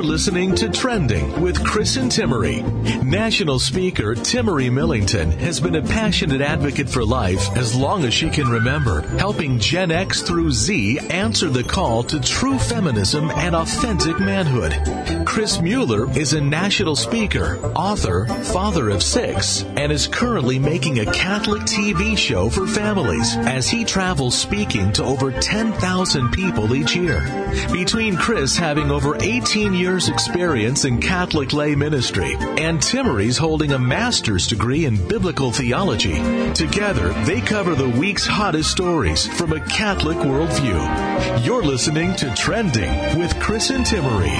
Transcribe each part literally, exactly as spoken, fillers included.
listening to Trending with Chris and Timmery. National speaker Timmery Millington has been a passionate advocate for life as long as she can remember, helping Gen X through Z answer the call to true feminism and authentic manhood. Chris Mueller is a national speaker, author, father of six, and is currently making a Catholic T V show for families as he travels speaking to over ten thousand people each year. Between Chris having over eighteen years experience in Catholic lay ministry and Timmery's holding a master's degree in biblical theology, together they cover the week's hottest stories from a Catholic worldview. You're listening to Trending with Chris and Timmery.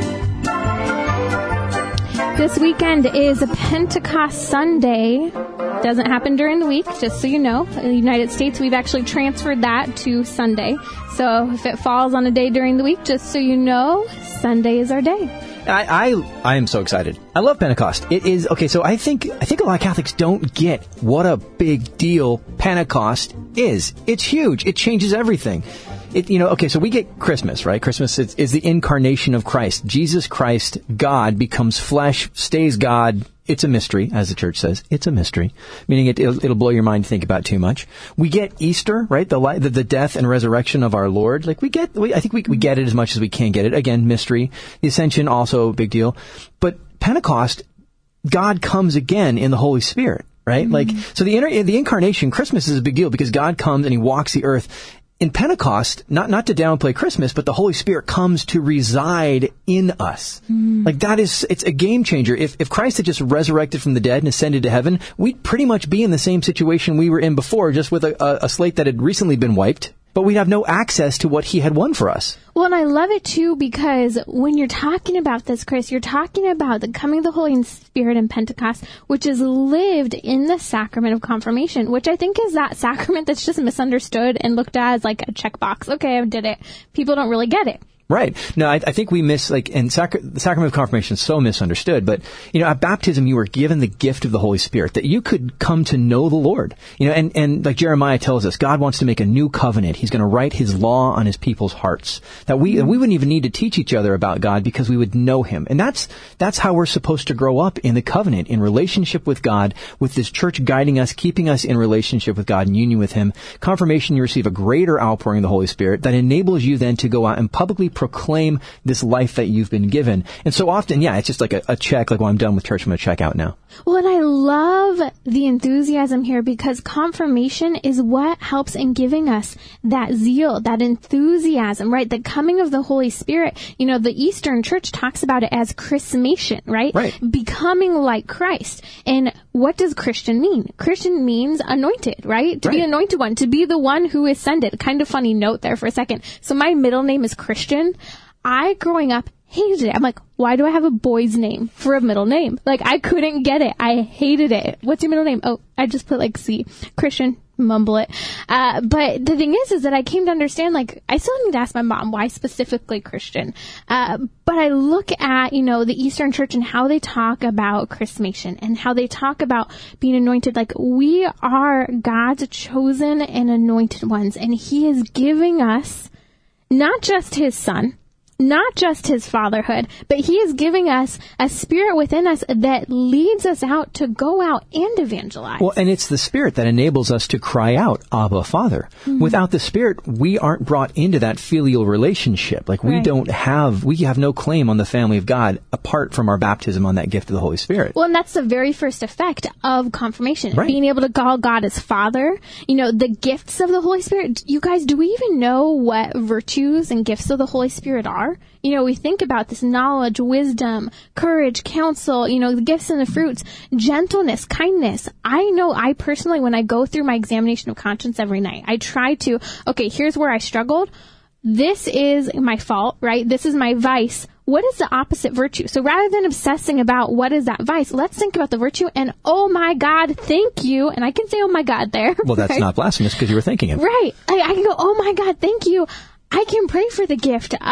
This weekend is a Pentecost Sunday. Doesn't happen during the week, just so you know. In the United States, we've actually transferred that to Sunday. So if it falls on a day during the week, just so you know, Sunday is our day. I, I I am so excited. I love Pentecost. It is okay. So I think I think a lot of Catholics don't get what a big deal Pentecost is. It's huge. It changes everything. It, you know, okay, so we get Christmas, right? Christmas is, is the incarnation of Christ. Jesus Christ, God, becomes flesh, stays God. It's a mystery, as the church says. It's a mystery, meaning it, it'll, it'll blow your mind to think about too much. We get Easter, right? The, the, the death and resurrection of our Lord. Like we get, we, I think we, we get it as much as we can get it. Again, mystery. The Ascension, also a big deal. But Pentecost, God comes again in the Holy Spirit, right? Mm-hmm. Like, so the, inter, the incarnation, Christmas is a big deal because God comes and he walks the earth. In Pentecost, not not to downplay Christmas, but the Holy Spirit comes to reside in us. Mm. Like that is, it's a game changer. If if Christ had just resurrected from the dead and ascended to heaven, we'd pretty much be in the same situation we were in before, just with a, a, a slate that had recently been wiped. But we'd have no access to what he had won for us. Well, and I love it, too, because when you're talking about this, Chris, you're talking about the coming of the Holy Spirit in Pentecost, which is lived in the sacrament of confirmation, which I think is that sacrament that's just misunderstood and looked at as like a checkbox. Okay, I did it. People don't really get it. Right. No, I, I think we miss, like, and sacra- the sacrament of confirmation is so misunderstood, but, you know, at baptism you were given the gift of the Holy Spirit, that you could come to know the Lord. You know, and, and like Jeremiah tells us, God wants to make a new covenant. He's going to write his law on his people's hearts. That we, that we wouldn't even need to teach each other about God because we would know him. And that's, that's how we're supposed to grow up in the covenant, in relationship with God, with this church guiding us, keeping us in relationship with God and union with him. Confirmation, you receive a greater outpouring of the Holy Spirit that enables you then to go out and publicly proclaim this life that you've been given. And so often, yeah, it's just like a, a check, like, well, I'm done with church, I'm going to check out now. Well, and I love the enthusiasm here because confirmation is what helps in giving us that zeal, that enthusiasm, right? The coming of the Holy Spirit. You know, the Eastern Church talks about it as chrismation, right? Right. Becoming like Christ. And what does Christian mean? Christian means anointed, right? To right. be anointed one, to be the one who ascended. Kind of funny note there for a second. So my middle name is Christian. I, growing up, hated it. I'm like, why do I have a boy's name for a middle name? Like, I couldn't get it. I hated it. What's your middle name? Oh, I just put like C. Christian. Mumble it. Uh, but the thing is, is that I came to understand, like, I still need to ask my mom why specifically Christian. Uh, but I look at, you know, the Eastern Church and how they talk about chrismation and how they talk about being anointed. Like, we are God's chosen and anointed ones. And he is giving us not just his son, not just his fatherhood, but he is giving us a spirit within us that leads us out to go out and evangelize. Well, and it's the Spirit that enables us to cry out, Abba, Father. Mm-hmm. Without the Spirit, we aren't brought into that filial relationship. Like, we right. don't have, we have no claim on the family of God apart from our baptism on that gift of the Holy Spirit. Well, and that's the very first effect of confirmation. Right. Being able to call God as Father. You know, the gifts of the Holy Spirit. You guys, do we even know what virtues and gifts of the Holy Spirit are? You know, we think about this knowledge, wisdom, courage, counsel, you know, the gifts and the fruits, gentleness, kindness. I know I personally, when I go through my examination of conscience every night, I try to, okay, here's where I struggled. This is my fault, right? This is my vice. What is the opposite virtue? So rather than obsessing about what is that vice, let's think about the virtue and, oh my God, thank you. And I can say, oh my God there. Well, that's right? not blasphemous because you were thinking it. Right. I, I can go, oh my God, thank you. I can pray for the gift of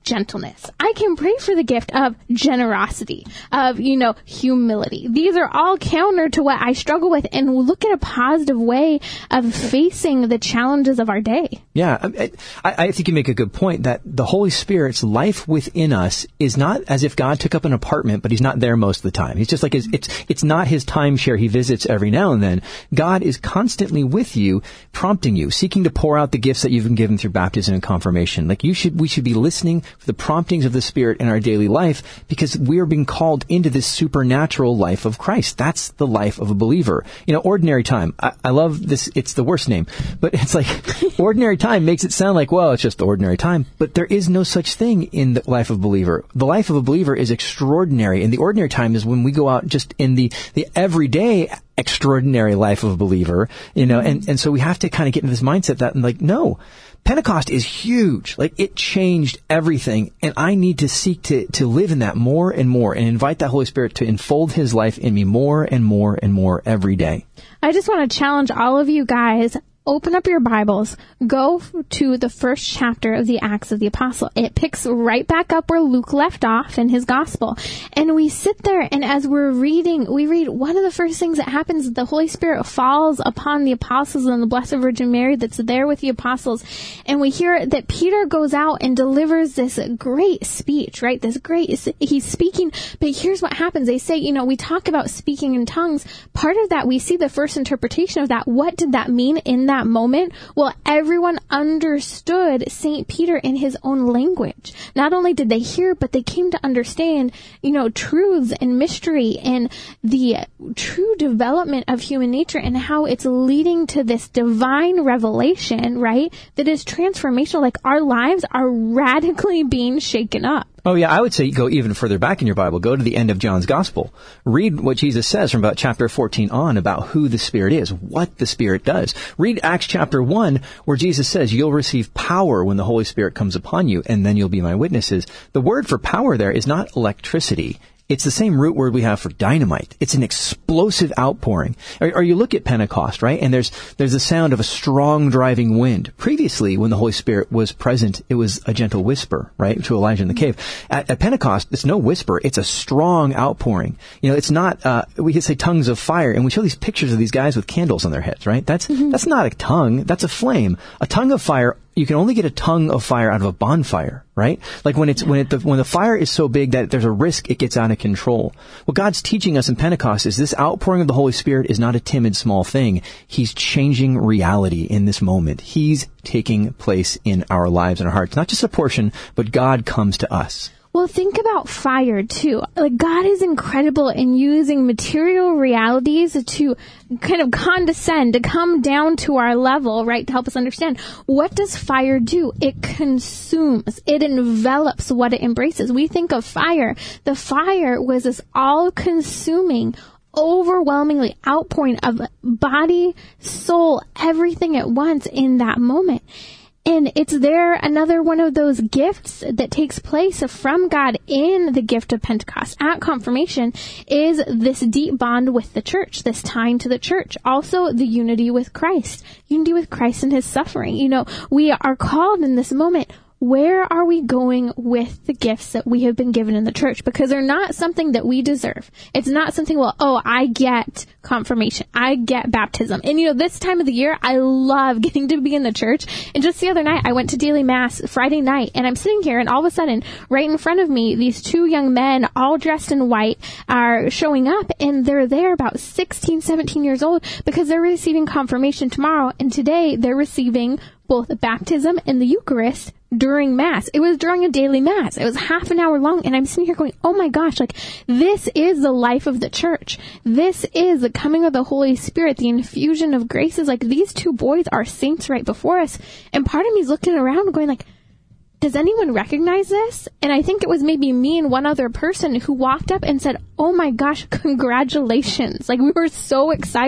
gentleness. I can pray for the gift of generosity, of, you know, humility. These are all counter to what I struggle with, and look at a positive way of facing the challenges of our day. Yeah, I, I think you make a good point that the Holy Spirit's life within us is not as if God took up an apartment, but he's not there most of the time. He's just like, his, it's it's not his timeshare he visits every now and then. God is constantly with you, prompting you, seeking to pour out the gifts that you've been given through baptism and confirmation. Like you should, we should be listening for the promptings of the Spirit in our daily life, because we are being called into this supernatural life of Christ. That's the life of a believer. You know, ordinary time. I, I love this. It's the worst name, but it's like ordinary time makes it sound like, well, it's just ordinary time. But there is no such thing in the life of a believer. The life of a believer is extraordinary, and the ordinary time is when we go out just in the, the everyday extraordinary life of a believer, you know, and, and so we have to kind of get into this mindset that, like, no, Pentecost is huge. Like, it changed everything, and I need to seek to, to live in that more and more, and invite that Holy Spirit to enfold his life in me more and more and more every day. I just want to challenge all of you guys. Open up your Bibles, go to the first chapter of the Acts of the Apostle. It picks right back up where Luke left off in his gospel. And we sit there, and as we're reading, we read one of the first things that happens, the Holy Spirit falls upon the apostles and the Blessed Virgin Mary that's there with the apostles. And we hear that Peter goes out and delivers this great speech, right? This great, he's speaking, but here's what happens. They say, you know, we talk about speaking in tongues. Part of that, we see the first interpretation of that. What did that mean in that That moment? Well, everyone understood Saint Peter in his own language. Not only did they hear, but they came to understand, you know, truths and mystery and the true development of human nature and how it's leading to this divine revelation, right? That is transformational. Like, our lives are radically being shaken up. Oh, yeah, I would say go even further back in your Bible. Go to the end of John's Gospel. Read what Jesus says from about chapter fourteen on about who the Spirit is, what the Spirit does. Read Acts chapter one, where Jesus says, you'll receive power when the Holy Spirit comes upon you, and then you'll be my witnesses. The word for power there is not electricity. It's the same root word we have for dynamite. It's an explosive outpouring. Or, or you look at Pentecost, right? And there's there's the sound of a strong driving wind. Previously, when the Holy Spirit was present, it was a gentle whisper, right? To Elijah in the cave. At, at Pentecost, it's no whisper. It's a strong outpouring. You know, it's not, uh, we could say tongues of fire. And we show these pictures of these guys with candles on their heads, right? That's, mm-hmm. that's not a tongue. That's a flame. A tongue of fire, you can only get a tongue of fire out of a bonfire, right? Like when it's, when it, the, when the fire is so big that there's a risk it gets out of control. What God's teaching us in Pentecost is this outpouring of the Holy Spirit is not a timid, small thing. He's changing reality in this moment. He's taking place in our lives and our hearts. Not just a portion, but God comes to us. Well, think about fire, too. Like, God is incredible in using material realities to kind of condescend, to come down to our level, right, to help us understand. What does fire do? It consumes. It envelops what it embraces. We think of fire. The fire was this all-consuming, overwhelmingly outpouring of body, soul, everything at once in that moment. And it's there, another one of those gifts that takes place from God in the gift of Pentecost at confirmation is this deep bond with the church, this tying to the church. Also, the unity with Christ, unity with Christ and his suffering. You know, we are called in this moment. Where are we going with the gifts that we have been given in the church? Because they're not something that we deserve. It's not something, well, oh, I get confirmation. I get baptism. And, you know, this time of the year, I love getting to be in the church. And just the other night, I went to daily mass Friday night, and I'm sitting here, and all of a sudden, right in front of me, these two young men, all dressed in white, are showing up, and they're there about sixteen, seventeen years old because they're receiving confirmation tomorrow. And today, they're receiving both the baptism and the Eucharist during Mass. It was during a daily Mass. It was half an hour long, and I'm sitting here going, oh my gosh, like, this is the life of the church. This is the coming of the Holy Spirit, the infusion of graces. Like, these two boys are saints right before us. And part of me is looking around going like, does anyone recognize this? And I think it was maybe me and one other person who walked up and said, oh my gosh, congratulations. Like, we were so excited.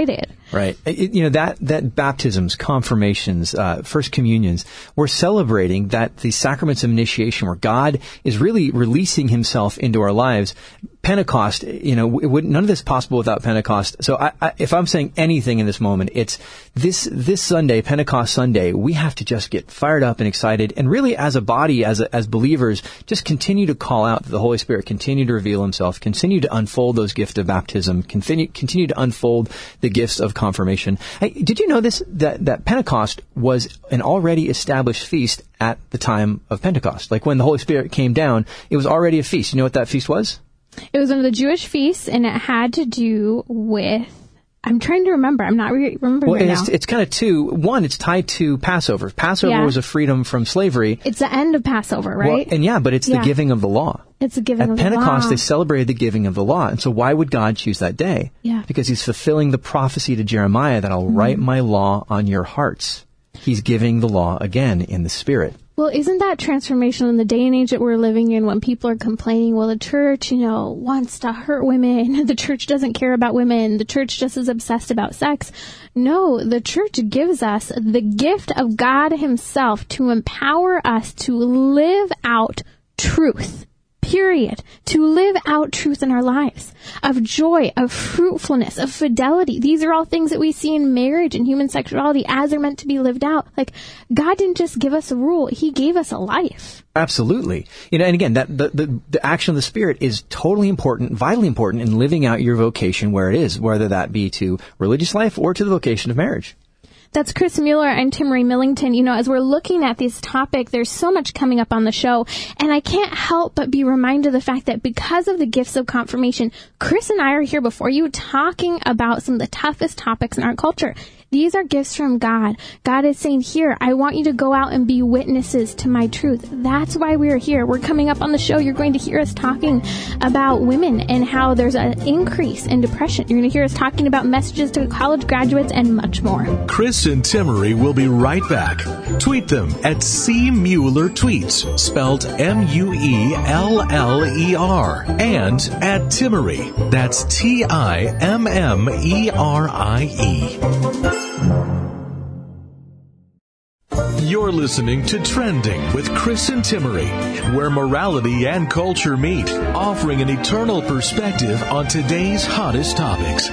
Right. It, you know, that, that baptisms, confirmations, uh, first communions, we're celebrating that the sacraments of initiation where God is really releasing himself into our lives. Pentecost, you know, it would, none of this is possible without Pentecost. So I, I, if I'm saying anything in this moment, it's this, this Sunday, Pentecost Sunday, we have to just get fired up and excited. And really as a body, as a, as believers, just continue to call out that the Holy Spirit continue to reveal himself, continue to unfold those gifts of baptism, continue, continue to unfold the gifts of confirmation. Hey, did you know this, that, that Pentecost was an already established feast at the time of Pentecost? Like when the Holy Spirit came down, it was already a feast. You know what that feast was? It was one of the Jewish feasts, and it had to do with, I'm trying to remember. I'm not re- remembering well, right it's, now. It's kind of two. One, it's tied to Passover. Passover Yeah. was a freedom from slavery. It's the end of Passover, right? Well, and yeah, but it's Yeah. the giving of the law. It's the giving At of the Pentecost, law. they celebrated the giving of the law. And so why would God choose that day? Yeah. Because he's fulfilling the prophecy to Jeremiah that I'll Mm-hmm. write my law on your hearts. He's giving the law again in the Spirit. Well, isn't that transformational in the day and age that we're living in when people are complaining, well, the church, you know, wants to hurt women. The church doesn't care about women. The church just is obsessed about sex. No, the church gives us the gift of God himself to empower us to live out truth. Period. To live out truth in our lives, of joy, of fruitfulness, of fidelity. These are all things that we see in marriage and human sexuality as they're meant to be lived out. Like, God didn't just give us a rule, he gave us a life. Absolutely. You know, and again, that the, the, the action of the Spirit is totally important, vitally important in living out your vocation where it is, whether that be to religious life or to the vocation of marriage. That's Chris Mueller and Timmerie Millington. You know, as we're looking at this topic, there's so much coming up on the show, and I can't help but be reminded of the fact that because of the gifts of confirmation, Chris and I are here before you talking about some of the toughest topics in our culture. These are gifts from God. God is saying, here, I want you to go out and be witnesses to my truth. That's why we're here. We're coming up on the show. You're going to hear us talking about women and how there's an increase in depression. You're going to hear us talking about messages to college graduates and much more. Chris and Timmerie will be right back. Tweet them at C. Mueller Tweets, spelled M U E L L E R, and at Timmerie. That's T I M M E R I E. You're listening to Trending with Chris and Timmerie, where morality and culture meet, offering an eternal perspective on today's hottest topics.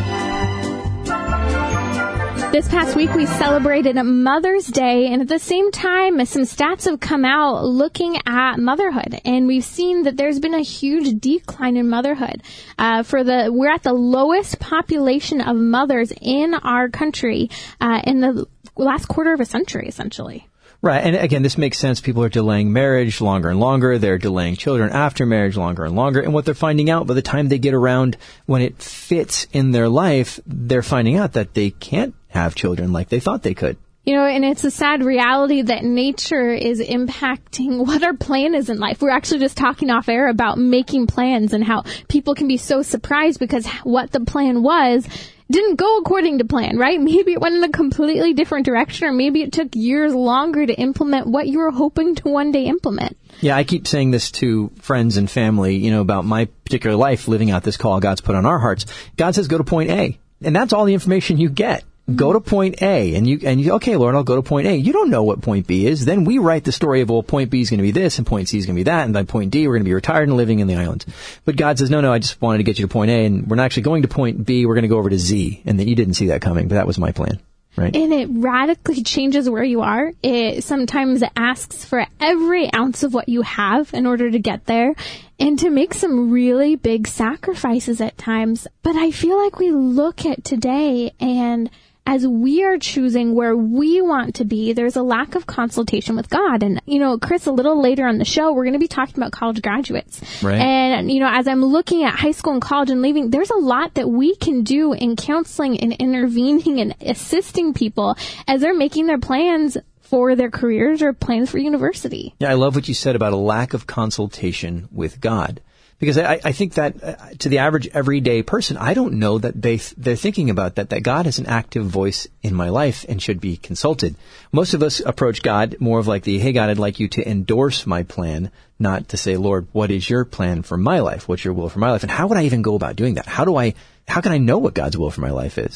This past week, we celebrated Mother's Day, and at the same time, some stats have come out looking at motherhood, and we've seen that there's been a huge decline in motherhood. Uh, for the, we're at the lowest population of mothers in our country uh, in the last quarter of a century, essentially. Right. And again, this makes sense. People are delaying marriage longer and longer. They're delaying children after marriage longer and longer. And what they're finding out by the time they get around when it fits in their life, they're finding out that they can't have children like they thought they could. You know, and it's a sad reality that nature is impacting what our plan is in life. We're actually just talking off air about making plans and how people can be so surprised because what the plan was didn't go according to plan, right? Maybe it went in a completely different direction, or maybe it took years longer to implement what you were hoping to one day implement. Yeah, I keep saying this to friends and family, you know, about my particular life, living out this call God's put on our hearts. God says, go to point A. And that's all the information you get. Go to point A, and you, and you, okay, Lord, I'll go to point A. You don't know what point B is. Then we write the story of, well, point B is going to be this, and point C is going to be that, and by point D, we're going to be retired and living in the islands. But God says, no, no, I just wanted to get you to point A, and we're not actually going to point B, we're going to go over to Z. And then you didn't see that coming, but that was my plan. Right. And it radically changes where you are. It sometimes asks for every ounce of what you have in order to get there and to make some really big sacrifices at times. But I feel like we look at today, and as we are choosing where we want to be, there's a lack of consultation with God. And, you know, Chris, a little later on the show, we're going to be talking about college graduates. Right. And, you know, as I'm looking at high school and college and leaving, there's a lot that we can do in counseling and intervening and assisting people as they're making their plans for their careers or plans for university. Yeah, I love what you said about a lack of consultation with God. Because I, I think that uh, to the average everyday person, I don't know that they, they're thinking about that, that God is an active voice in my life and should be consulted. Most of us approach God more of like the, hey, God, I'd like you to endorse my plan, not to say, Lord, what is your plan for my life? What's your will for my life? And how would I even go about doing that? How do I, how can I know what God's will for my life is?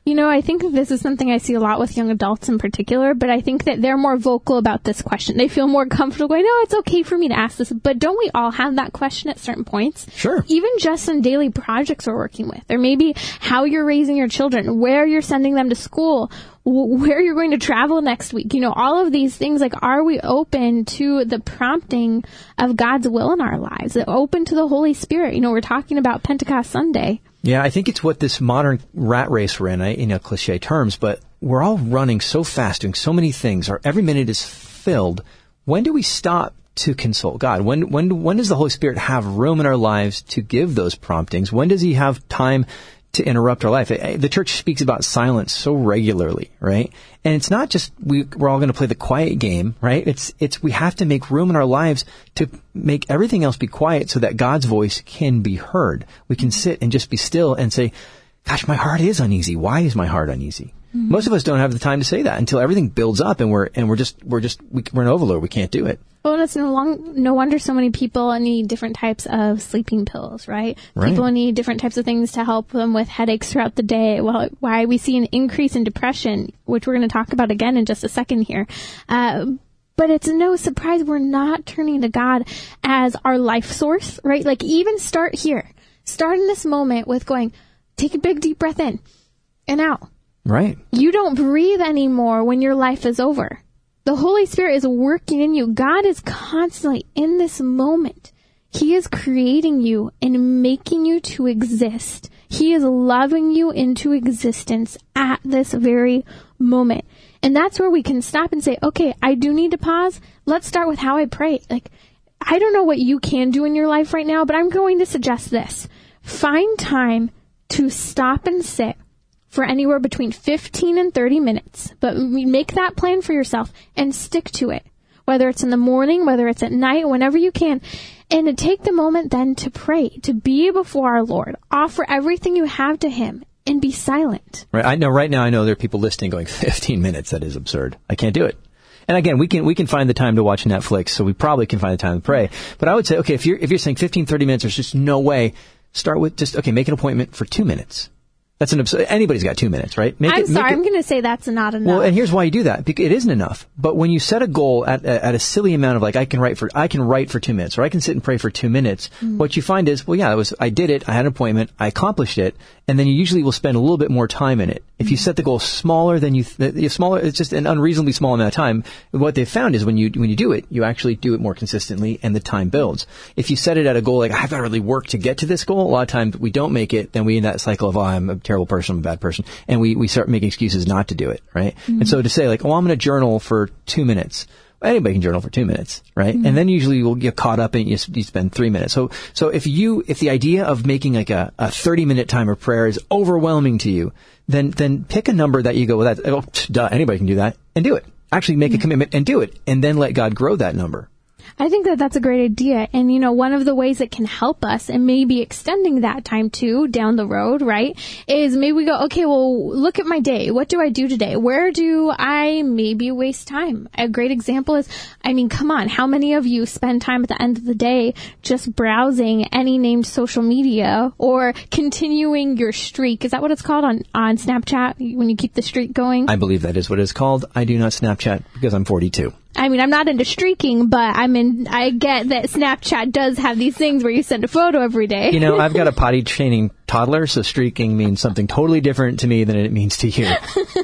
You know, I think this is something I see a lot with young adults in particular, but I think that they're more vocal about this question. They feel more comfortable going, no, it's okay for me to ask this. But don't we all have that question at certain points? Sure. Even just in daily projects we're working with, or maybe how you're raising your children, where you're sending them to school, where you're going to travel next week. You know, all of these things, like, are we open to the prompting of God's will in our lives? Open to the Holy Spirit? You know, we're talking about Pentecost Sunday. Yeah, I think it's what this modern rat race we're in, in a cliche terms, but we're all running so fast, doing so many things. Our every minute is filled. When do we stop to consult God? When when when does the Holy Spirit have room in our lives to give those promptings? When does He have time to interrupt our life? The church speaks about silence so regularly, right? And it's not just we, we're all going to play the quiet game, right? It's it's we have to make room in our lives to make everything else be quiet so that God's voice can be heard. We can sit and just be still and say, gosh, my heart is uneasy. Why is my heart uneasy? Mm-hmm. Most of us don't have the time to say that until everything builds up and we're and we're just we're just we're an overload. We can't do it. Well, and it's no long, no wonder so many people need different types of sleeping pills, right? Right. People need different types of things to help them with headaches throughout the day. Well, why we see an increase in depression, which we're going to talk about again in just a second here. Uh, but it's no surprise we're not turning to God as our life source, right? Like, even start here. Start in this moment with going, take a big deep breath in and out. Right. You don't breathe anymore when your life is over. The Holy Spirit is working in you. God is constantly in this moment. He is creating you and making you to exist. He is loving you into existence at this very moment. And that's where we can stop and say, okay, I do need to pause. Let's start with how I pray. Like, I don't know what you can do in your life right now, but I'm going to suggest this. Find time to stop and sit for anywhere between fifteen and thirty minutes. But make that plan for yourself and stick to it. Whether it's in the morning, whether it's at night, whenever you can. And to take the moment then to pray, to be before our Lord. Offer everything you have to Him and be silent. Right. I know right now I know there are people listening going, fifteen minutes, that is absurd. I can't do it. And again, we can we can find the time to watch Netflix, so we probably can find the time to pray. But I would say, okay, if you're if you're saying fifteen, thirty minutes, there's just no way, start with just, okay, make an appointment for two minutes. That's an absurd. Anybody's got two minutes, right? Make I'm it, sorry, make it, I'm going to say that's not enough. Well, and here's why you do that. Because it isn't enough. But when you set a goal at, at a silly amount of like, I can write for, I can write for two minutes, or I can sit and pray for two minutes, mm-hmm. what you find is, well, yeah, it was, I did it, I had an appointment, I accomplished it, and then you usually will spend a little bit more time in it. If you set the goal smaller than you, th- smaller, it's just an unreasonably small amount of time. What they've found is when you, when you do it, you actually do it more consistently and the time builds. If you set it at a goal like, I've got to really work to get to this goal, a lot of times we don't make it, then we in that cycle of, oh, I'm a terrible person, I'm a bad person, and we, we start making excuses not to do it, right? Mm-hmm. And so to say like, oh, I'm going to journal for two minutes. Anybody can journal for two minutes, right? Mm-hmm. And then usually you'll get caught up and you, you spend three minutes. So, so if you, if the idea of making like a, a thirty minute time of prayer is overwhelming to you, then, then pick a number that you go, well, that, oh, duh, anybody can do that, and do it. Actually make mm-hmm. a commitment and do it, and then let God grow that number. I think that that's a great idea. And, you know, one of the ways that can help us, and maybe extending that time too down the road, right, is maybe we go, okay, well, look at my day. What do I do today? Where do I maybe waste time? A great example is, I mean, come on, how many of you spend time at the end of the day just browsing any named social media or continuing your streak? Is that what it's called on, on Snapchat when you keep the streak going? I believe that is what it's called. I do not Snapchat because I'm forty-two. I mean, I'm not into streaking, but I mean, I get that Snapchat does have these things where you send a photo every day. You know, I've got a potty training toddler, so streaking means something totally different to me than it means to you.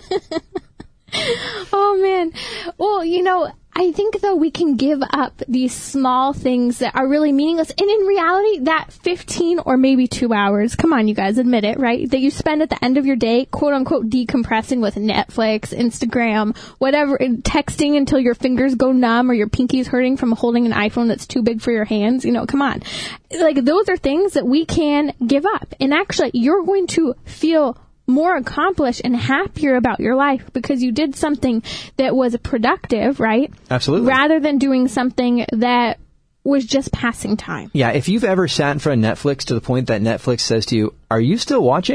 Oh, man. Well, you know, I think, though, we can give up these small things that are really meaningless. And in reality, that fifteen or maybe two hours, come on, you guys, admit it, right? That you spend at the end of your day, quote unquote, decompressing with Netflix, Instagram, whatever, texting until your fingers go numb or your pinky's hurting from holding an iPhone that's too big for your hands. You know, come on. Like, those are things that we can give up. And actually, you're going to feel more accomplished and happier about your life because you did something that was productive, right? Absolutely. Rather than doing something that was just passing time. Yeah, if you've ever sat in front of Netflix to the point that Netflix says to you, are you still watching?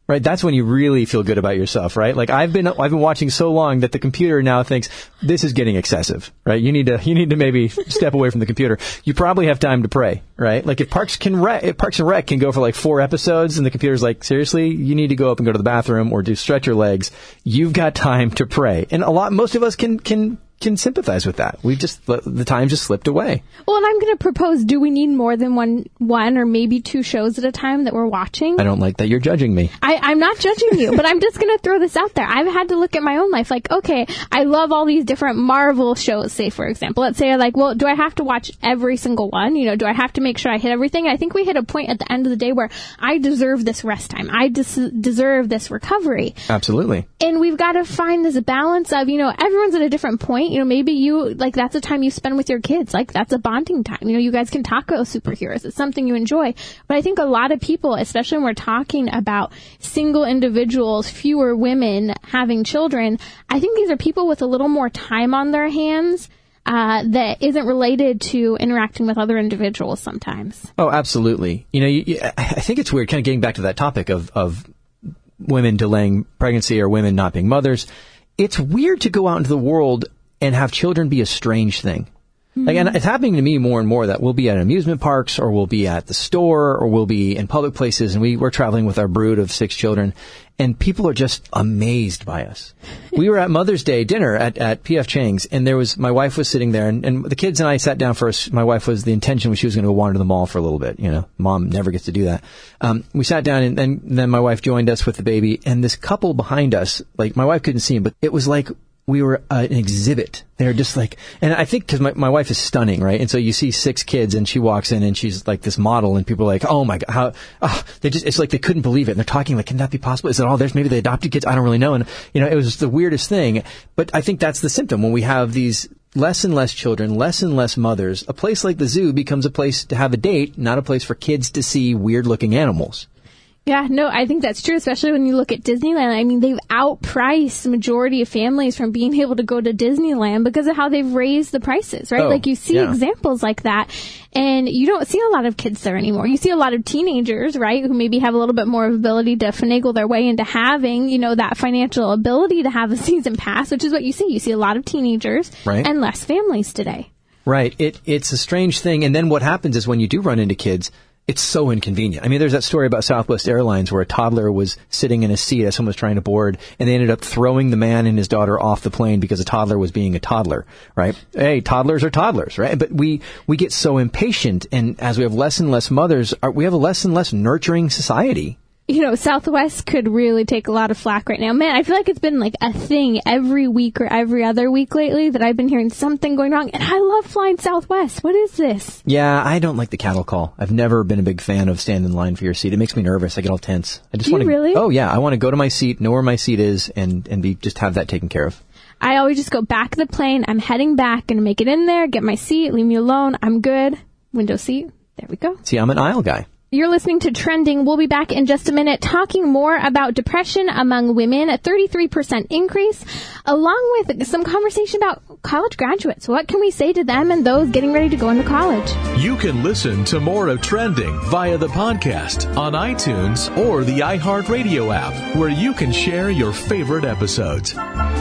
right? That's when you really feel good about yourself, right? Like I've been, I've been watching so long that the computer now thinks this is getting excessive, right? You need to, you need to maybe step away from the computer. You probably have time to pray, right? Like if Parks can Rec, if Parks and Rec can go for like four episodes and the computer's like, seriously, you need to go up and go to the bathroom or do stretch your legs. You've got time to pray. And a lot, most of us can, can, can sympathize with that. We've just, the time just slipped away. Well, and I'm going to propose, do we need more than one, one or maybe two shows at a time that we're watching? I don't like that you're judging me. I, I'm not judging you, but I'm just going to throw this out there. I've had to look at my own life. Like, okay, I love all these different Marvel shows, say, for example. Let's say, like, well, do I have to watch every single one? You know, do I have to make sure I hit everything? I think we hit a point at the end of the day where I deserve this rest time. I des- deserve this recovery. Absolutely. And we've got to find this balance of, you know, everyone's at a different point. You know, maybe you, like, that's a time you spend with your kids. Like, that's a bonding time. You know, you guys can talk about superheroes. It's something you enjoy. But I think a lot of people, especially when we're talking about single individuals, fewer women having children, I think these are people with a little more time on their hands uh, that isn't related to interacting with other individuals sometimes. Oh, absolutely. You know, you, you, I think it's weird, kind of getting back to that topic of, of women delaying pregnancy or women not being mothers. It's weird to go out into the world and have children be a strange thing. Mm-hmm. Like, and it's happening to me more and more that we'll be at amusement parks or we'll be at the store or we'll be in public places and we, we're traveling with our brood of six children and people are just amazed by us. We were at Mother's Day dinner at, at P F Chang's and there was, my wife was sitting there and, and the kids and I sat down first. My wife was, the intention was she was going to go wander to the mall for a little bit. You know, mom never gets to do that. Um, we sat down and then, then my wife joined us with the baby and this couple behind us, like my wife couldn't see him, but it was like, we were uh, an exhibit. They're just like, and I think because my, my wife is stunning, right? And so you see six kids and she walks in and she's like this model and people are like, oh my God, how, oh, they just, it's like they couldn't believe it. And they're talking like, can that be possible? Is it all there's maybe they adopted kids? I don't really know. And, you know, it was the weirdest thing. But I think that's the symptom when we have these less and less children, less and less mothers. A place like the zoo becomes a place to have a date, not a place for kids to see weird looking animals. Yeah, no, I think that's true, especially when you look at Disneyland. I mean, they've outpriced the majority of families from being able to go to Disneyland because of how they've raised the prices, right? Oh, like you see yeah. examples like that, and you don't see a lot of kids there anymore. You see a lot of teenagers, right, who maybe have a little bit more of ability to finagle their way into having, you know, that financial ability to have a season pass, which is what you see. You see a lot of teenagers right. and less families today. Right. It It's a strange thing. And then what happens is when you do run into kids, it's so inconvenient. I mean, there's that story about Southwest Airlines where a toddler was sitting in a seat as someone was trying to board, and they ended up throwing the man and his daughter off the plane because a toddler was being a toddler, right? Hey, toddlers are toddlers, right? But we, we get so impatient, and as we have less and less mothers, we have a less and less nurturing society. You know, Southwest could really take a lot of flack right now. Man, I feel like it's been like a thing every week or every other week lately that I've been hearing something going wrong. And I love flying Southwest. What is this? Yeah, I don't like the cattle call. I've never been a big fan of standing in line for your seat. It makes me nervous. I get all tense. I just Do want you to. really? Oh yeah, I want to go to my seat, know where my seat is, and and be just have that taken care of. I always just go back of the plane. I'm heading back, gonna make it in there, get my seat, leave me alone. I'm good. Window seat. There we go. See, I'm an aisle guy. You're listening to Trending. We'll be back in just a minute talking more about depression among women, a thirty-three percent increase, along with some conversation about college graduates. What can we say to them and those getting ready to go into college? You can listen to more of Trending via the podcast on iTunes or the iHeartRadio app, where you can share your favorite episodes.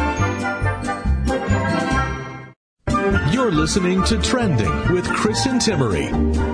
You're listening to Trending with Chris and Timmery.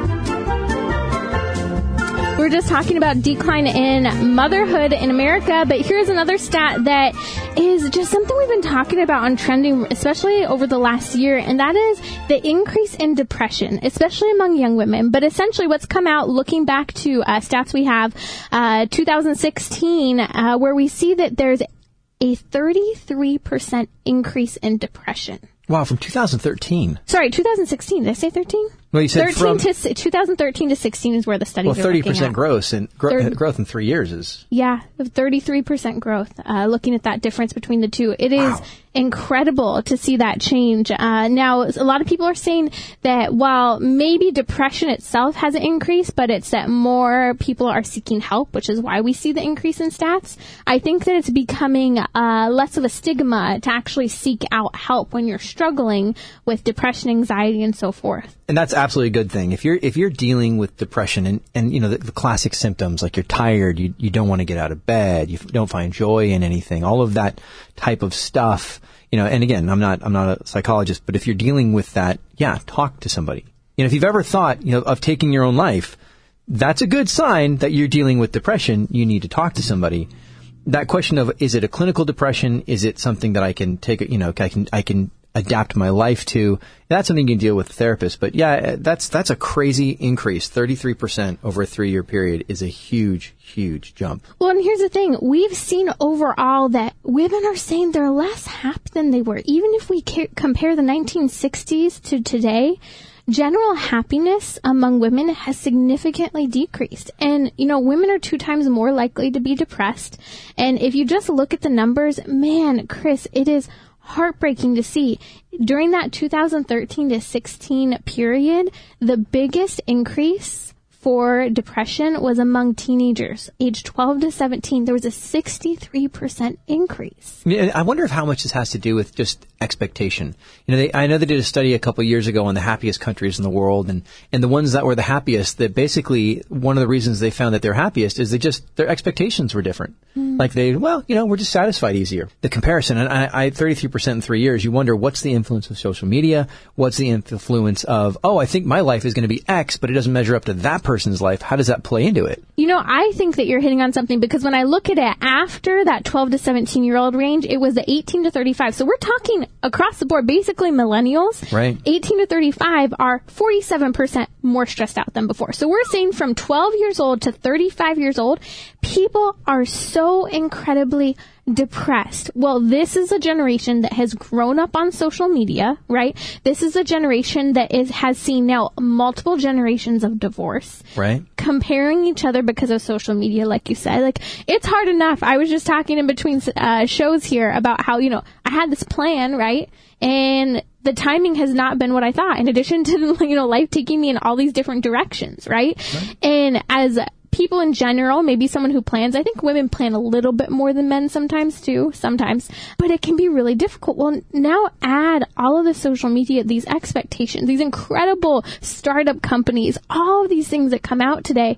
We're just talking about decline in motherhood in America, but here's another stat that is just something we've been talking about on Trending, especially over the last year, and that is the increase in depression, especially among young women. But essentially what's come out looking back to uh, stats we have, uh, two thousand sixteen, uh, where we see that there's a thirty-three percent increase in depression. Wow, from two thousand thirteen. Sorry, two thousand sixteen. Did I say thirteen? Well, you said thirteen from to two thousand thirteen to sixteen is where the studies well, are thirty looking percent at. growth in gro- thirty growth in three years is yeah, thirty-three percent growth. Uh, looking at that difference between the two, it is wow. incredible to see that change. Uh, now, a lot of people are saying that while maybe depression itself hasn't increased, but it's that more people are seeking help, which is why we see the increase in stats. I think that it's becoming uh, less of a stigma to actually seek out help when you're struggling with depression, anxiety, and so forth. And that's absolutely a good thing. If you're if you're dealing with depression and, and you know the, the classic symptoms like you're tired, you you don't want to get out of bed, you don't find joy in anything, all of that type of stuff, you know. And again, I'm not I'm not a psychologist, but if you're dealing with that, yeah, talk to somebody. You know, if you've ever thought, you know, of taking your own life, that's a good sign that you're dealing with depression. You need to talk to somebody. That question of, is it a clinical depression? Is it something that I can take, you know, I can, I can adapt my life to? That's something you can deal with a therapist. But yeah, that's, that's a crazy increase. thirty-three percent over a three year period is a huge, huge jump. Well, and here's the thing. We've seen overall that women are saying they're less happy than they were. Even if we ca- compare the nineteen sixties to today, general happiness among women has significantly decreased. And, you know, women are two times more likely to be depressed. And if you just look at the numbers, man, Chris, it is heartbreaking to see. During that two thousand thirteen to sixteen period, the biggest increase for depression was among teenagers, age twelve to seventeen. There was a sixty-three percent increase. I wonder if how much this has to do with just expectation. You know, they, I know they did a study a couple of years ago on the happiest countries in the world, and, and the ones that were the happiest, that basically one of the reasons they found that they're happiest is they just, their expectations were different. Mm. Like they, well, you know, we're just satisfied easier. The comparison, and I, I thirty-three percent in three years, you wonder what's the influence of social media? What's the influence of, oh, I think my life is going to be X, but it doesn't measure up to that person's life. How does that play into it? You know, I think that you're hitting on something, because when I look at it after that twelve to seventeen year old range, it was the eighteen to thirty-five. So we're talking across the board, basically millennials. Right. eighteen to thirty-five are forty-seven percent more stressed out than before. So we're saying from twelve years old to thirty-five years old, people are so incredibly depressed. Well, this is a generation that has grown up on social media, right? This is a generation that is has seen now multiple generations of divorce. Right. Comparing each other because of social media, like you said. Like, it's hard enough. I was just talking in between uh, shows here about how, you know, I had this plan, right? And the timing has not been what I thought, in addition to, you know, life taking me in all these different directions, right? Right. And as people in general, maybe someone who plans, I think women plan a little bit more than men sometimes too, sometimes, but it can be really difficult. Well, now add all of the social media, these expectations, these incredible startup companies, all of these things that come out today.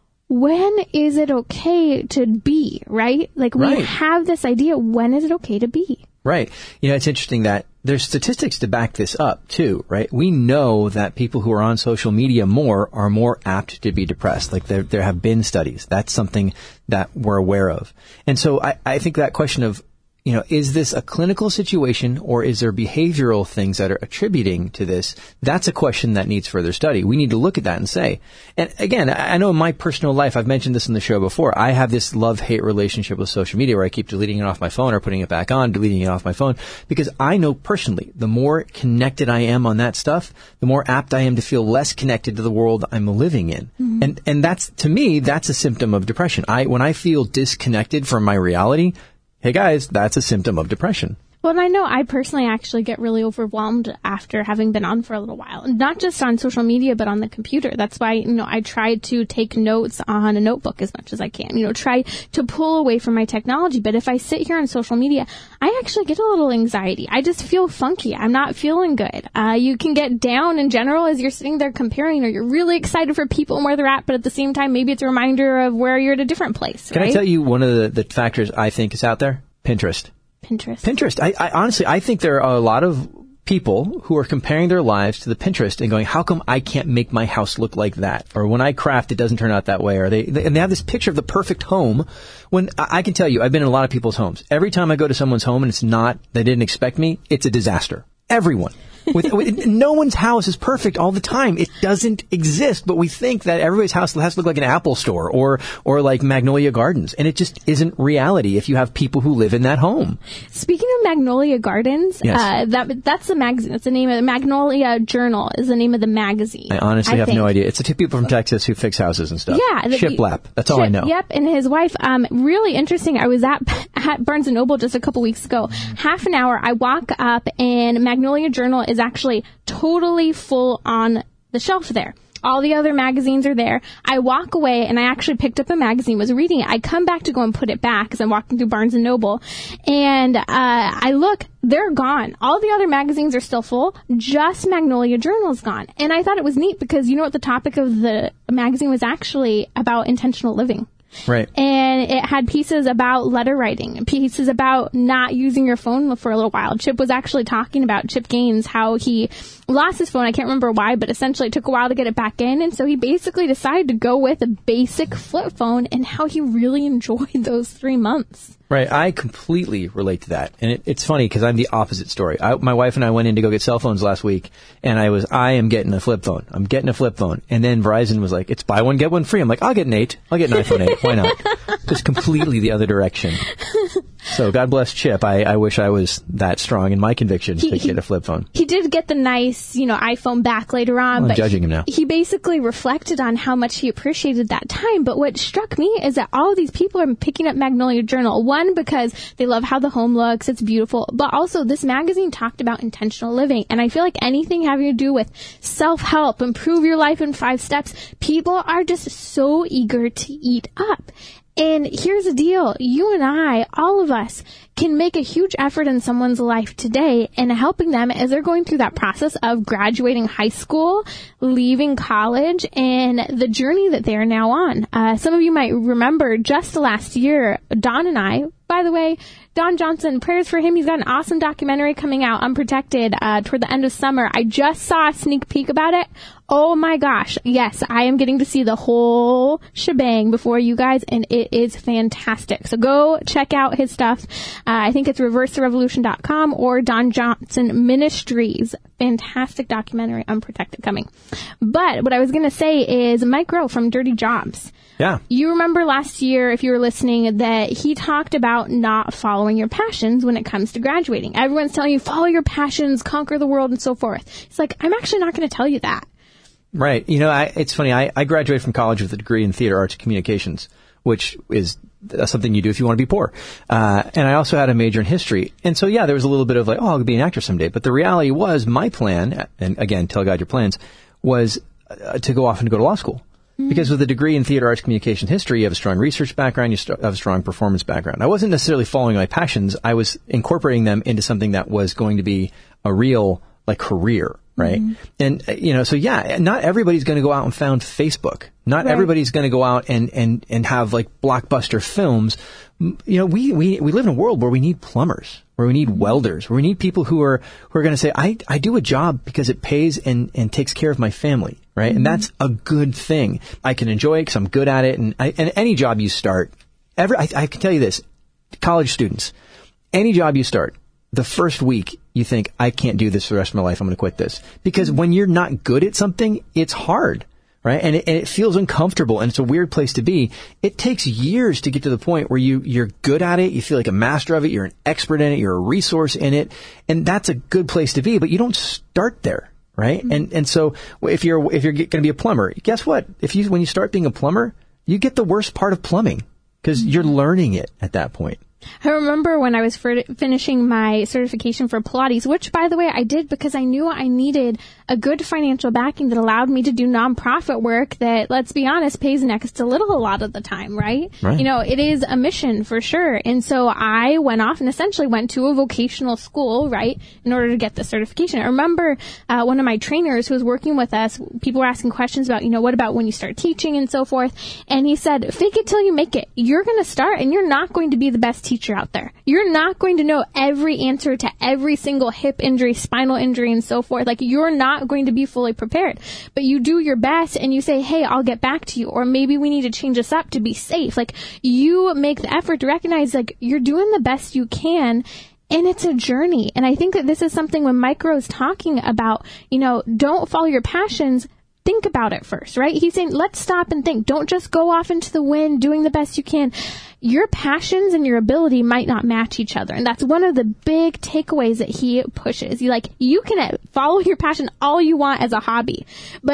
When is it okay to be, right? Like, we right. have this idea, when is it okay to be? Right. You know, it's interesting that there's statistics to back this up too, right? We know that people who are on social media more are more apt to be depressed. Like, there there have been studies. That's something that we're aware of. And so I, I think that question of, you know, is this a clinical situation, or is there behavioral things that are attributing to this? That's a question that needs further study. We need to look at that and say, and again, I know in my personal life, I've mentioned this in the show before, I have this love-hate relationship with social media where I keep deleting it off my phone or putting it back on, deleting it off my phone, because I know personally, the more connected I am on that stuff, the more apt I am to feel less connected to the world I'm living in. Mm-hmm. And, and that's, to me, that's a symptom of depression. I, when I feel disconnected from my reality, hey guys, that's a symptom of depression. Well, and I know I personally actually get really overwhelmed after having been on for a little while. Not just on social media, but on the computer. That's why, you know, I try to take notes on a notebook as much as I can. You know, try to pull away from my technology. But if I sit here on social media, I actually get a little anxiety. I just feel funky. I'm not feeling good. Uh, you can get down in general as you're sitting there comparing, or you're really excited for people and where they're at, but at the same time, maybe it's a reminder of where you're at a different place. Can right? I tell you one of the, the factors I think is out there? Pinterest. Pinterest. Pinterest. I, I honestly, I think there are a lot of people who are comparing their lives to the Pinterest and going, how come I can't make my house look like that? Or when I craft, it doesn't turn out that way. Or they, they and they have this picture of the perfect home. When I, I can tell you, I've been in a lot of people's homes. Every time I go to someone's home and it's not, they didn't expect me, it's a disaster. Everyone. With, with, no one's house is perfect all the time. It doesn't exist, but we think that everybody's house has to look like an Apple store or or like Magnolia Gardens, and it just isn't reality if you have people who live in that home. Speaking of Magnolia Gardens, yes. uh, that that's the magazine. That's the name of the Magnolia Journal is the name of the magazine. I honestly I have think. no idea. It's the two people from Texas who fix houses and stuff. Yeah, the, Shiplap. That's Ship, all I know. Yep, and his wife. Um, really interesting. I was at at Barnes and Noble just a couple weeks ago. Half an hour. I walk up, and Magnolia Journal is actually totally full on the shelf there. All the other magazines are there. I walk away, and I actually picked up a magazine, was reading it. I come back to go and put it back as I'm walking through Barnes and Noble, and uh, I look, they're gone. All the other magazines are still full. Just Magnolia Journal is gone. And I thought it was neat because you know what the topic of the magazine was actually about? Intentional living. Right. And it had pieces about letter writing, pieces about not using your phone for a little while. Chip was actually talking about, Chip Gaines, how he lost his phone. I can't remember why, but essentially it took a while to get it back in. And so he basically decided to go with a basic flip phone and how he really enjoyed those three months. Right. I completely relate to that. And it, it's funny because I'm the opposite story. I, my wife and I went in to go get cell phones last week, and I was, I am getting a flip phone. I'm getting a flip phone. And then Verizon was like, it's buy one, get one free. I'm like, I'll get an eight. I'll get an iPhone eight. Why not? Just completely the other direction. So God bless Chip. I, I wish I was that strong in my conviction he, to get a flip phone. He did get the nice, you know, iPhone back later on. I'm but judging him now. He basically reflected on how much he appreciated that time. But what struck me is that all of these people are picking up Magnolia Journal. One, because they love how the home looks. It's beautiful. But also, this magazine talked about intentional living. And I feel like anything having to do with self-help, improve your life in five steps, people are just so eager to eat up. And here's the deal. You and I, all of us, can make a huge effort in someone's life today in helping them as they're going through that process of graduating high school, leaving college, and the journey that they are now on. Uh, some of you might remember just last year, Don and I, by the way, Don Johnson, prayers for him. He's got an awesome documentary coming out, Unprotected, uh, toward the end of summer. I just saw a sneak peek about it. Oh my gosh. Yes, I am getting to see the whole shebang before you guys, and it is fantastic. So go check out his stuff. Uh, I think it's reverse the revolution dot com or Don Johnson Ministries. Fantastic documentary, Unprotected, coming. But what I was going to say is Mike Rowe from Dirty Jobs. Yeah. You remember last year, if you were listening, that he talked about not following your passions when it comes to graduating. Everyone's telling you, follow your passions, conquer the world, and so forth. It's like, I'm actually not going to tell you that. Right. You know, I, it's funny. I, I graduated from college with a degree in theater arts and communications, which is something you do if you want to be poor. Uh, and I also had a major in history. And so, yeah, there was a little bit of like, oh, I'll be an actor someday. But the reality was my plan, and again, tell God your plans, was uh, to go off and go to law school. Because with a degree in theater arts, communication, history, you have a strong research background, you st- have a strong performance background. I wasn't necessarily following my passions. I was incorporating them into something that was going to be a real, like, career, right? Mm-hmm. And, uh, you know, so yeah, not everybody's going to go out and found Facebook. Not right. Everybody's going to go out and, and, and have, like, blockbuster films. You know, we, we, we live in a world where we need plumbers, where we need welders, where we need people who are, who are going to say, I, I do a job because it pays and, and takes care of my family, right? Mm-hmm. And that's a good thing. I can enjoy it because I'm good at it. And I, and any job you start, every, I, I can tell you this, college students, any job you start, the first week you think, I can't do this for the rest of my life. I'm going to quit this. Because when you're not good at something, it's hard. Right. And it, and it feels uncomfortable, and it's a weird place to be. It takes years to get to the point where you, you're good at it. You feel like a master of it. You're an expert in it. You're a resource in it. And that's a good place to be, but you don't start there. Right. Mm-hmm. And, and so if you're, if you're going to be a plumber, guess what? If you, when you start being a plumber, you get the worst part of plumbing because mm-hmm. you're learning it at that point. I remember when I was for finishing my certification for Pilates, which, by the way, I did because I knew I needed a good financial backing that allowed me to do nonprofit work that, let's be honest, pays next to little a lot of the time, right? Right. You know, it is a mission for sure. And so I went off and essentially went to a vocational school, right, in order to get the certification. I remember uh, one of my trainers who was working with us, people were asking questions about, you know, what about when you start teaching and so forth? And he said, fake it till you make it. You're going to start and you're not going to be the best teacher teacher out there. You're not going to know every answer to every single hip injury, spinal injury, and so forth. Like, you're not going to be fully prepared. But you do your best and you say, hey, I'll get back to you. Or maybe we need to change this up to be safe. Like, you make the effort to recognize, like, you're doing the best you can. And it's a journey. And I think that this is something when Mike Rowe is talking about, you know, don't follow your passions. Think about it first, right? He's saying, let's stop and think. Don't just go off into the wind doing the best you can. Your passions and your ability might not match each other. And that's one of the big takeaways that he pushes. You like, you can follow your passion all you want as a hobby, but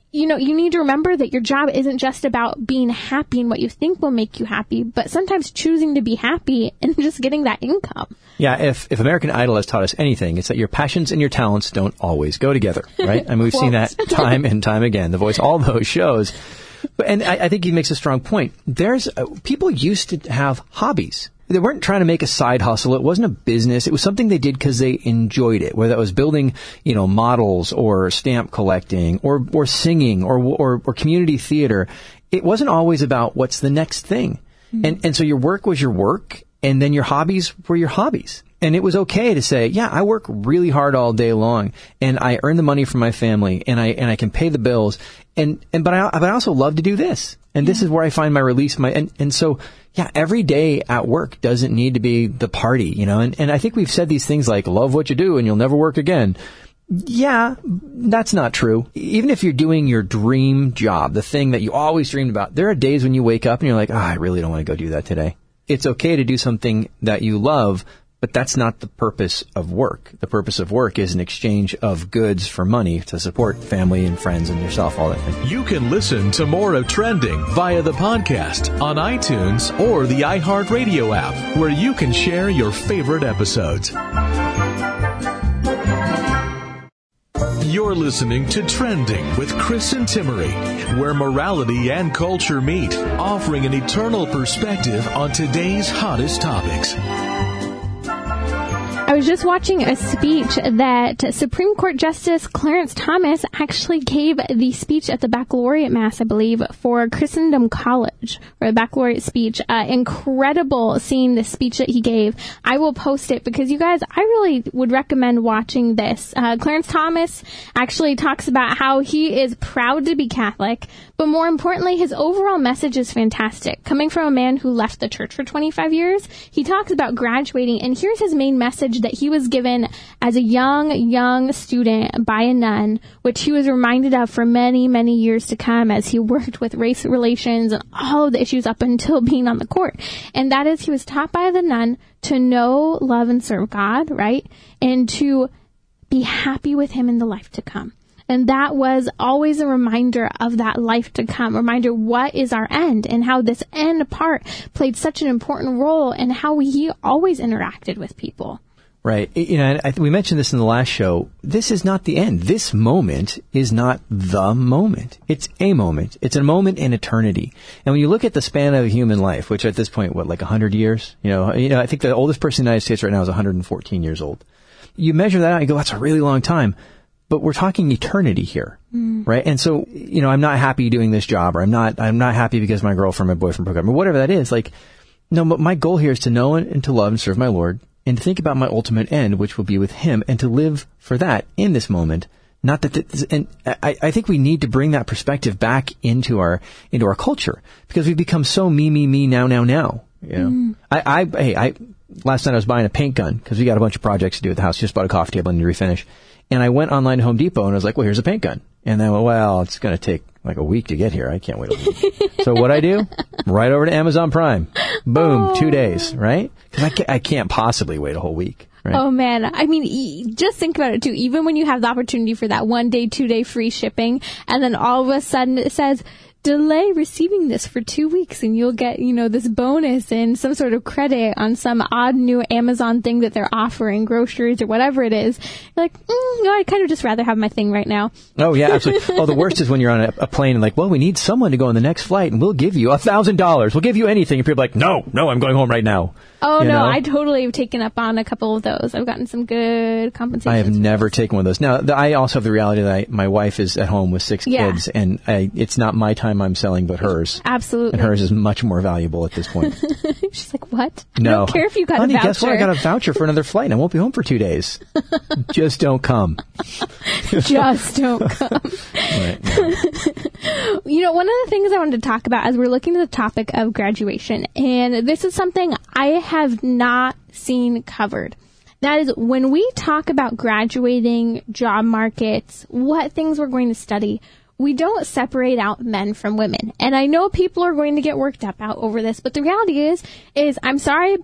you know, you need to remember that your job isn't just about being happy and what you think will make you happy, but sometimes choosing to be happy and just getting that income. Yeah, if, if American Idol has taught us anything, it's that your passions and your talents don't always go together, right? I mean, we've seen that time and time again. The Voice, all those shows. But, and I, I think he makes a strong point. There's uh, people used to have hobbies. They weren't trying to make a side hustle. It wasn't a business. It was something they did because they enjoyed it, whether that was building, you know, models or stamp collecting or, or singing or, or, or community theater. It wasn't always about what's the next thing. Mm-hmm. And, and so your work was your work, and then your hobbies were your hobbies. And it was okay to say, yeah, I work really hard all day long, and I earn the money for my family, and I and I can pay the bills, and and but I but I also love to do this, and this is where I find my release. My and and so yeah, every day at work doesn't need to be the party, you know. And and I think we've said these things like love what you do, and you'll never work again. Yeah, that's not true. Even if you're doing your dream job, the thing that you always dreamed about, there are days when you wake up and you're like, oh, I really don't want to go do that today. It's okay to do something that you love. But that's not the purpose of work. The purpose of work is an exchange of goods for money to support family and friends and yourself, all that thing. You can listen to more of Trending via the podcast on iTunes or the iHeartRadio app, where you can share your favorite episodes. You're listening to Trending with Chris and Timmery, where morality and culture meet, offering an eternal perspective on today's hottest topics. I was just watching a speech that Supreme Court Justice Clarence Thomas actually gave the speech at the baccalaureate mass, I believe, for Christendom College, or the baccalaureate speech. Uh, incredible seeing the speech that he gave. I will post it because you guys, I really would recommend watching this. Uh, Clarence Thomas actually talks about how he is proud to be Catholic, but more importantly, his overall message is fantastic. Coming from a man who left the church for twenty-five years, he talks about graduating, and here's his main message that he was given as a young, young student by a nun, which he was reminded of for many, many years to come as he worked with race relations and all of the issues up until being on the court. And that is, he was taught by the nun to know, love, and serve God, right? And to be happy with him in the life to come. And that was always a reminder of that life to come, reminder what is our end and how this end part played such an important role in how he always interacted with people. Right. You know, I, we mentioned this in the last show. This is not the end. This moment is not the moment. It's a moment. It's a moment in eternity. And when you look at the span of human life, which at this point, what, like one hundred years? You know, you know, I think the oldest person in the United States right now is one hundred fourteen years old. You measure that out and you go, that's a really long time. But we're talking eternity here, mm. right? And so, you know, I'm not happy doing this job, or I'm not, I'm not happy because my girlfriend, my boyfriend broke up, or whatever that is. Like, no, but my goal here is to know and to love and serve my Lord, and to think about my ultimate end, which will be with Him, and to live for that in this moment. Not that, this, and I, I think we need to bring that perspective back into our into our culture, because we've become so me, me, me, now, now, now. You know, mm. I, I, hey, I last night I was buying a paint gun because we got a bunch of projects to do at the house. Just bought a coffee table and to refinish. And I went online to Home Depot and I was like, well, here's a paint gun. And then, well, it's going to take like a week to get here. I can't wait a week. So what I do? Right over to Amazon Prime. Boom, oh. two days, right? Because I can't, I can't possibly wait a whole week. Right? Oh, man. I mean, e- just think about it, too. Even when you have the opportunity for that one day, two day free shipping, and then all of a sudden it says, delay receiving this for two weeks and you'll get, you know, this bonus and some sort of credit on some odd new Amazon thing that they're offering, groceries or whatever it is. You're like, mm, no, I'd kind of just rather have my thing right now. Oh, yeah, absolutely. Oh, the worst is when you're on a, a plane and like, well, we need someone to go on the next flight and we'll give you a thousand dollars. We'll give you anything. And people are like, no, no, I'm going home right now. Oh, you no, know? I totally have taken up on a couple of those. I've gotten some good compensation. I have never taken one of those. Now, the, I also have the reality that I, my wife is at home with six yeah. kids, and I, it's not my time I'm selling, but hers. Absolutely. And hers is much more valuable at this point. She's like, what? No. I don't care if you got Honey, a voucher. Guess what? I got a voucher for another flight, and I won't be home for two days. Just don't come. Just don't come. Right, no. You know, one of the things I wanted to talk about as we're looking at the topic of graduation, and this is something I have not seen covered. That is, when we talk about graduating, job markets, what things we're going to study, we don't separate out men from women. And I know people are going to get worked up out over this, but the reality is, is I'm sorry, but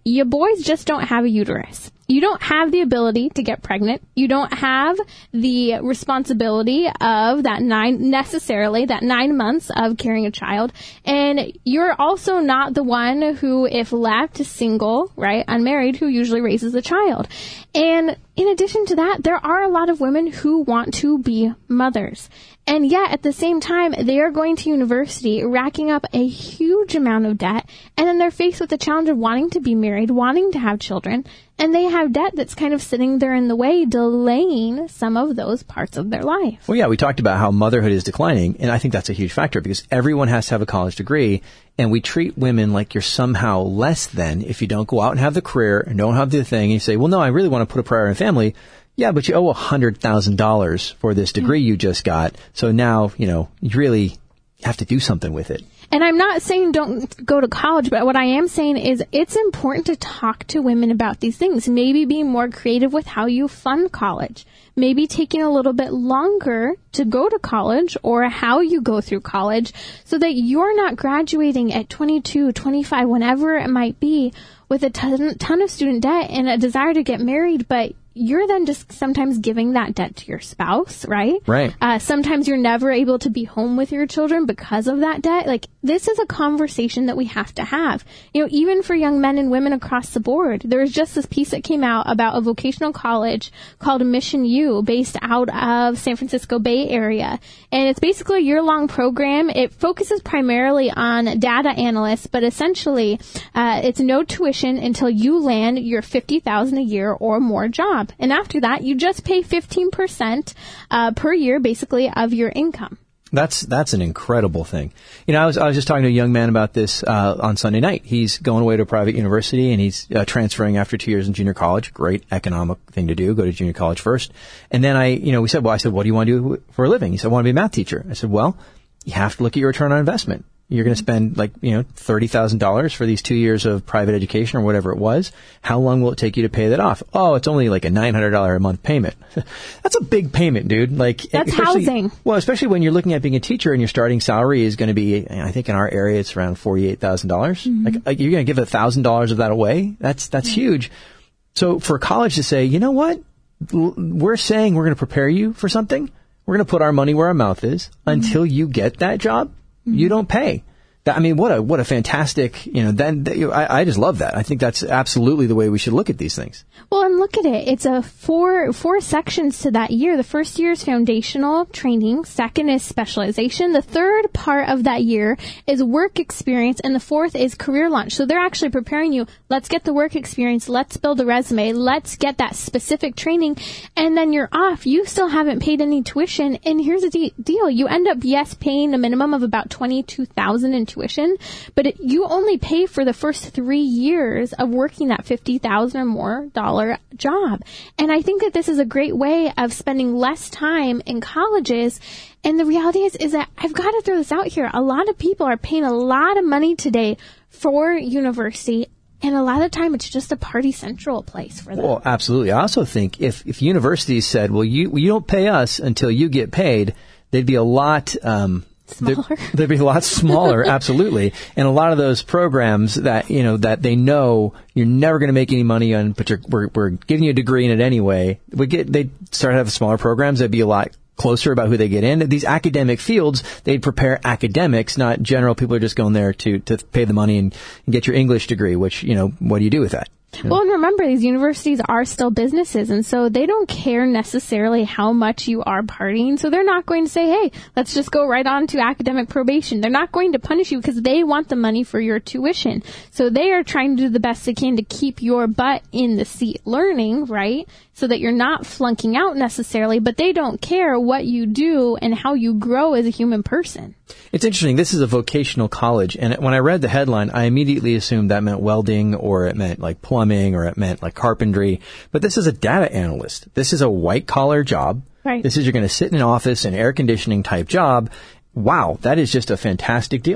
you boys just don't have a uterus. You don't have the ability to get pregnant. You don't have the responsibility of that nine, necessarily, that nine months of carrying a child. And you're also not the one who, if left single, right, unmarried, who usually raises a child. And in addition to that, there are a lot of women who want to be mothers. And yet, at the same time, they are going to university, racking up a huge amount of debt, and then they're faced with the challenge of wanting to be married, wanting to have children, and they have debt that's kind of sitting there in the way, delaying some of those parts of their life. Well, yeah, we talked about how motherhood is declining, and I think that's a huge factor because everyone has to have a college degree, and we treat women like you're somehow less than if you don't go out and have the career and don't have the thing, and you say, well, no, I really want to put a priority on family. Yeah, but you owe one hundred thousand dollars for this degree you just got. So now, you know, you really have to do something with it. And I'm not saying don't go to college, but what I am saying is it's important to talk to women about these things. Maybe being more creative with how you fund college. Maybe taking a little bit longer to go to college or how you go through college so that you're not graduating at twenty-two, twenty-five, whenever it might be, with a ton, ton of student debt and a desire to get married, but you're then just sometimes giving that debt to your spouse, right? Right. Uh, sometimes you're never able to be home with your children because of that debt. Like, this is a conversation that we have to have. You know, even for young men and women across the board. There was just this piece that came out about a vocational college called Mission U, based out of San Francisco Bay Area. And it's basically a year-long program. It focuses primarily on data analysts, but essentially, uh, it's no tuition until you land your fifty thousand dollars a year or more job. And after that, you just pay fifteen percent uh, per year, basically, of your income. That's that's an incredible thing. You know, I was I was just talking to a young man about this uh, on Sunday night. He's going away to a private university, and he's uh, transferring after two years in junior college. Great economic thing to do, go to junior college first. And then I, you know, we said, well, I said, what do you want to do for a living? He said, I want to be a math teacher. I said, well, you have to look at your return on investment. You're going to spend like, you know, thirty thousand dollars for these two years of private education or whatever it was. How long will it take you to pay that off? Oh, it's only like a nine hundred dollars a month payment. That's a big payment, dude. Like, that's housing. Well, especially when you're looking at being a teacher and your starting salary is going to be, I think in our area, it's around forty-eight thousand dollars. Mm-hmm. Like, like, you're going to give one thousand dollars of that away. That's, that's mm-hmm. huge. So for college to say, you know what? We're saying we're going to prepare you for something. We're going to put our money where our mouth is mm-hmm. until you get that job. You don't pay. That, I mean, what a what a fantastic, you know, then I, I just love that. I think that's absolutely the way we should look at these things. Well, and look at it. It's a four four sections to that year. The first year is foundational training. Second is specialization. The third part of that year is work experience. And the fourth is career launch. So they're actually preparing you. Let's get the work experience. Let's build a resume. Let's get that specific training. And then you're off. You still haven't paid any tuition. And here's the de- deal. You end up, yes, paying a minimum of about twenty-two thousand dollars in tuition, but it, you only pay for the first three years of working that fifty thousand dollars or more dollar job. And I think that this is a great way of spending less time in colleges. And the reality is, is that I've got to throw this out here. A lot of people are paying a lot of money today for university. And a lot of the time, it's just a party central place for them. Well, absolutely. I also think if, if universities said, well, you, you don't pay us until you get paid, they'd be a lot, um, Smaller. They'd, they'd be a lot smaller, absolutely. And a lot of those programs that, you know, that they know you're never going to make any money on, but you're, we're, we're giving you a degree in it anyway. We get, they'd start to have smaller programs. They'd be a lot closer about who they get in. These academic fields, they'd prepare academics, not general people who are just going there to, to pay the money and, and get your English degree, which, you know, what do you do with that? Yeah. Well, and remember, these universities are still businesses, and so they don't care necessarily how much you are partying. So they're not going to say, hey, let's just go right on to academic probation. They're not going to punish you because they want the money for your tuition. So they are trying to do the best they can to keep your butt in the seat learning, right? So that you're not flunking out necessarily, but they don't care what you do and how you grow as a human person. It's interesting. This is a vocational college, and when I read the headline, I immediately assumed that meant welding or it meant like plumbing or it meant like carpentry. But this is a data analyst. This is a white-collar job. Right. This is you're going to sit in an office, an air conditioning type job. Wow, that is just a fantastic deal.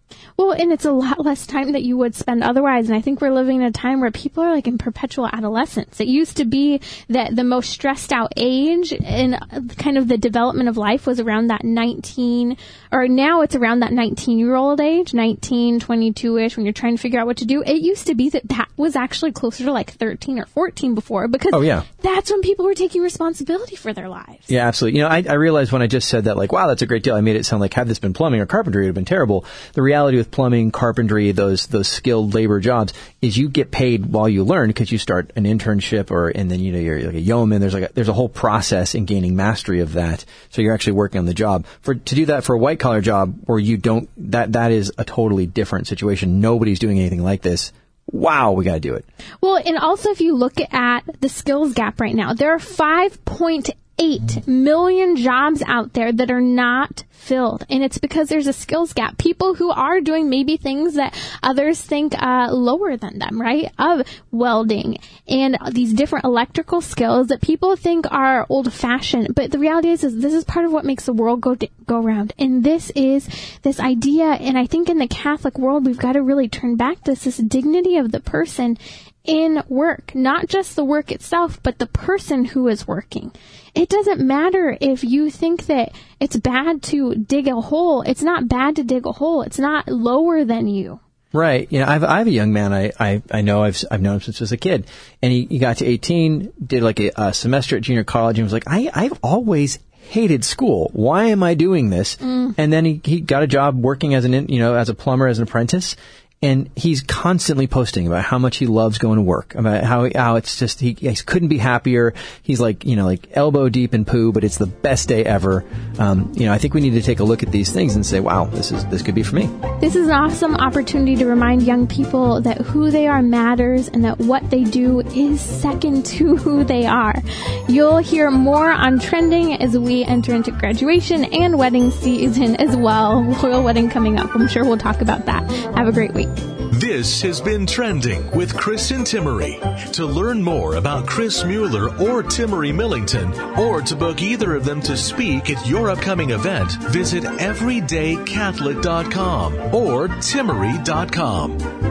Well, and it's a lot less time that you would spend otherwise. And I think we're living in a time where people are like in perpetual adolescence. It used to be that the most stressed out age in kind of the development of life was around that nineteen, or now it's around that nineteen year old age, nineteen, twenty-two-ish, when you're trying to figure out what to do. It used to be that that was actually closer to like thirteen or fourteen before, because oh, yeah. that's when people were taking responsibility for their lives. Yeah, absolutely. You know, I, I realized when I just said that, like, wow, that's a great deal. I made it sound like had this been plumbing or carpentry, it would have been terrible. The reality with plumbing, carpentry, those those skilled labor jobs is you get paid while you learn, because you start an internship, or and then you know you're like a yeoman. There's like a, there's a whole process in gaining mastery of that. So you're actually working on the job. For to do that for a white collar job where you don't, that that is a totally different situation. Nobody's doing anything like this. Wow, we got to do it. Well, and also if you look at the skills gap right now, there are five point eight million jobs out there that are not filled. And it's because there's a skills gap. People who are doing maybe things that others think uh, lower than them, right? Of welding and these different electrical skills that people think are old fashioned. But the reality is, is this is part of what makes the world go go round. And this is this idea. And I think in the Catholic world, we've got to really turn back to this dignity of the person in work, not just the work itself, but the person who is working. It doesn't matter if you think that it's bad to dig a hole. It's not bad to dig a hole. It's not lower than you. Right. You know, I've, I have a young man I, I, I know I've, I've known him since he was a kid, and he, he got to eighteen, did like a, a semester at junior college, and was like, I, I've always hated school. Why am I doing this? Mm. And then he, he got a job working as an, you know, as a plumber, as an apprentice. And he's constantly posting about how much he loves going to work, about how how it's just, he, he couldn't be happier. He's like, you know, like elbow deep in poo, but it's the best day ever. Um, you know, I think we need to take a look at these things and say, wow, this is this could be for me. This is an awesome opportunity to remind young people that who they are matters, and that what they do is second to who they are. You'll hear more on trending as we enter into graduation and wedding season as well. Royal wedding coming up. I'm sure we'll talk about that. Have a great week. This has been Trending with Kristen Timmery. To learn more about Chris Mueller or Timmery Millington, or to book either of them to speak at your upcoming event, visit everyday catholic dot com or timmery dot com.